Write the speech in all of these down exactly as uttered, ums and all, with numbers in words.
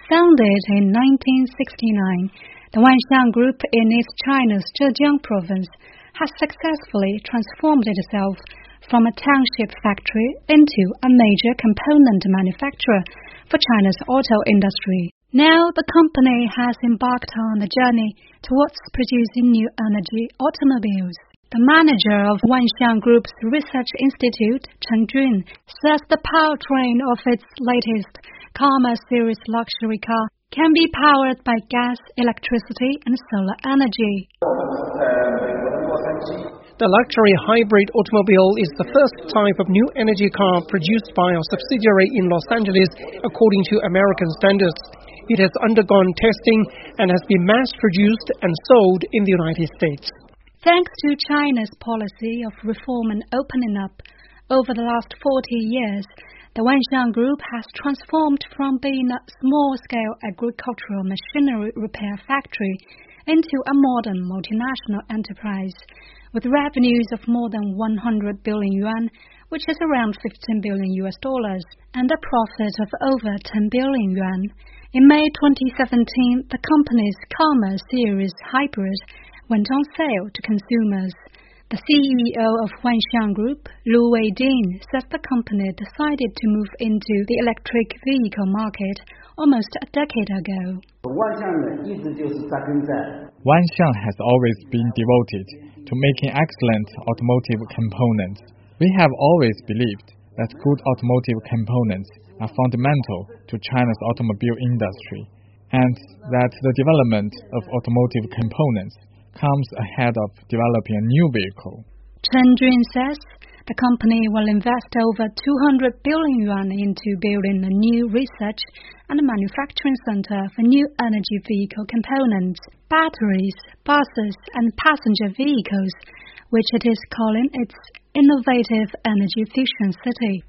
Founded in nineteen sixty-nine, the Wanxiang Group in East China's Zhejiang province has successfully transformed itself from a township factory into a major component manufacturer for China's auto industry. Now the company has embarked on a journey towards producing new energy automobiles. The manager of Wanxiang Group's Research Institute, Chen Jun, says the powertrain of its latest Karma series luxury car can be powered by gas, electricity, and solar energy. The luxury hybrid automobile is the first type of new energy car produced by our subsidiary in Los Angeles according to American standards. It has undergone testing and has been mass-produced and sold in the United States. Thanks to China's policy of reform and opening up, over the last forty years, the Wanxiang Group has transformed from being a small-scale agricultural machinery repair factory into a modern multinational enterprise with revenues of more than one hundred billion yuan, which is around fifteen billion U S dollars, and a profit of over ten billion yuan. In May twenty seventeen, the company's Karma series hybrid went on sale to consumers. The C E O of Wanxiang Group, Lu Weiding, said the company decided to move into the electric vehicle market almost a decade ago. Wanxiang has always been devoted to making excellent automotive components. We have always believed that good automotive components are fundamental to China's automobile industry, and that the development of automotive components comes ahead of developing a new vehicle. Chen Jun says the company will invest over two hundred billion yuan into building a new research and manufacturing center for new energy vehicle components, batteries, buses, and passenger vehicles, which it is calling its innovative energy fusion city.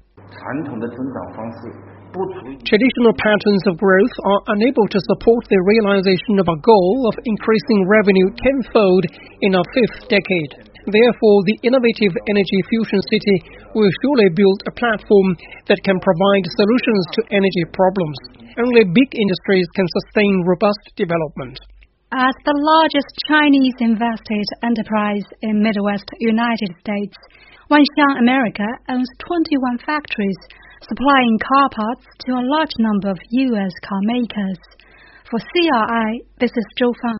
Traditional patterns of growth are unable to support the realization of our goal of increasing revenue tenfold in our fifth decade. Therefore, the innovative energy fusion city will surely build a platform that can provide solutions to energy problems. Only big industries can sustain robust development. As the largest Chinese invested enterprise in Midwest United States, Wanxiang America owns twenty-one factories, supplying car parts to a large number of U S car makers. For C R I, this is Zhou Fang.